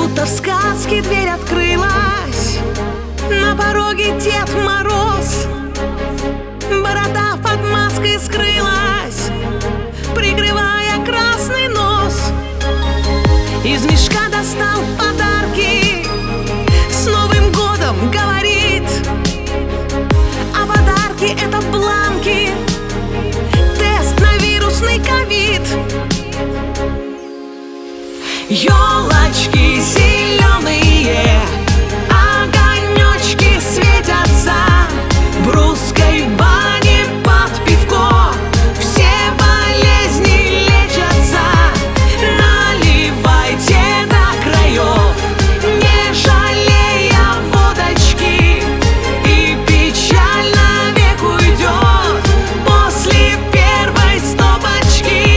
Будто в сказке дверь открылась, на пороге Дед Мороз. Борода под маской скрылась, прикрывая красный нос. Из мешка достал подарки, с Новым годом говорит. А подарки — это бланки, тест на вирусный ковид. Ёлочки зеленые, огонечки светятся в русской бане под пивко. Все болезни лечатся, наливайте до краев, не жалея водочки, и печаль навек уйдет после первой стопочки.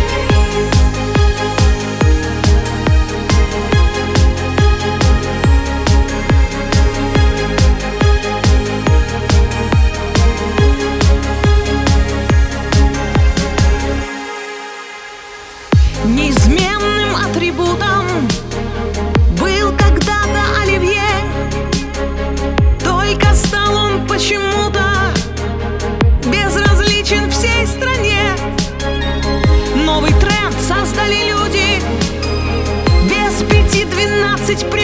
Неизменным атрибутом был когда-то оливье, только стал он почему-то безразличен всей стране. Новый тренд создали люди, без 5:12